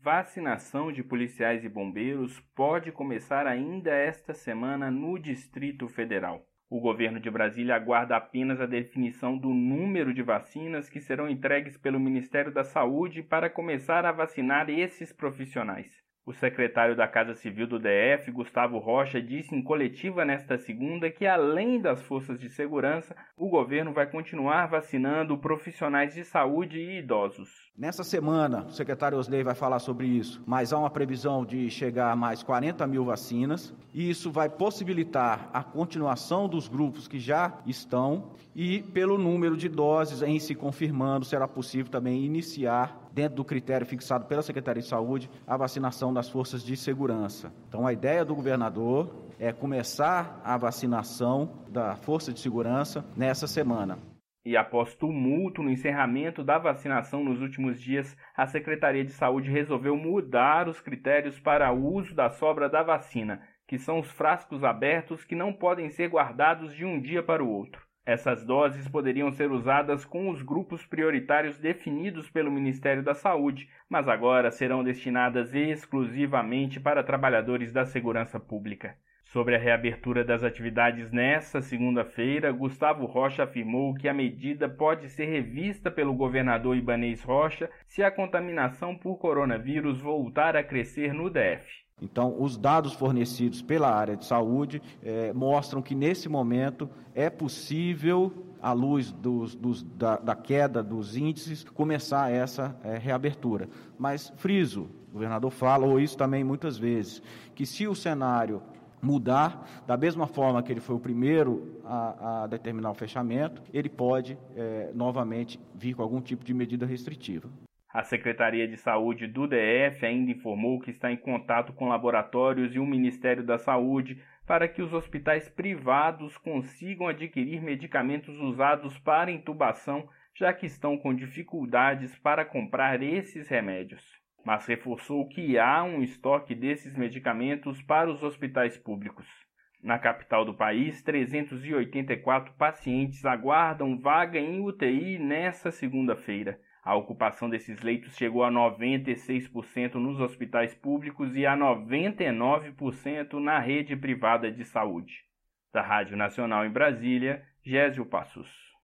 vacinação de policiais e bombeiros pode começar ainda esta semana no Distrito Federal. O governo de Brasília aguarda apenas a definição do número de vacinas que serão entregues pelo Ministério da Saúde para começar a vacinar esses profissionais. O secretário da Casa Civil do DF, Gustavo Rocha, disse em coletiva nesta segunda que, além das forças de segurança, o governo vai continuar vacinando profissionais de saúde e idosos. Nessa semana, o secretário Osley vai falar sobre isso, mas há uma previsão de chegar a mais 40 mil vacinas, e isso vai possibilitar a continuação dos grupos que já estão, e pelo número de doses em se confirmando, será possível também iniciar, dentro do critério fixado pela Secretaria de Saúde, a vacinação das forças de segurança. Então, a ideia do governador é começar a vacinação da força de segurança nessa semana. E após tumulto no encerramento da vacinação nos últimos dias, a Secretaria de Saúde resolveu mudar os critérios para o uso da sobra da vacina, que são os frascos abertos que não podem ser guardados de um dia para o outro. Essas doses poderiam ser usadas com os grupos prioritários definidos pelo Ministério da Saúde, mas agora serão destinadas exclusivamente para trabalhadores da segurança pública. Sobre a reabertura das atividades nesta segunda-feira, Gustavo Rocha afirmou que a medida pode ser revista pelo governador Ibanez Rocha se a contaminação por coronavírus voltar a crescer no DF. Então, os dados fornecidos pela área de saúde mostram que, nesse momento, é possível, à luz da queda dos índices, começar essa reabertura. Mas, friso, o governador falou isso também muitas vezes, que se o cenário mudar, da mesma forma que ele foi o primeiro a determinar o fechamento, ele pode novamente vir com algum tipo de medida restritiva. A Secretaria de Saúde do DF ainda informou que está em contato com laboratórios e o Ministério da Saúde para que os hospitais privados consigam adquirir medicamentos usados para intubação, já que estão com dificuldades para comprar esses remédios. Mas reforçou que há um estoque desses medicamentos para os hospitais públicos. Na capital do país, 384 pacientes aguardam vaga em UTI nesta segunda-feira. A ocupação desses leitos chegou a 96% nos hospitais públicos e a 99% na rede privada de saúde. Da Rádio Nacional em Brasília, Gésio Passos.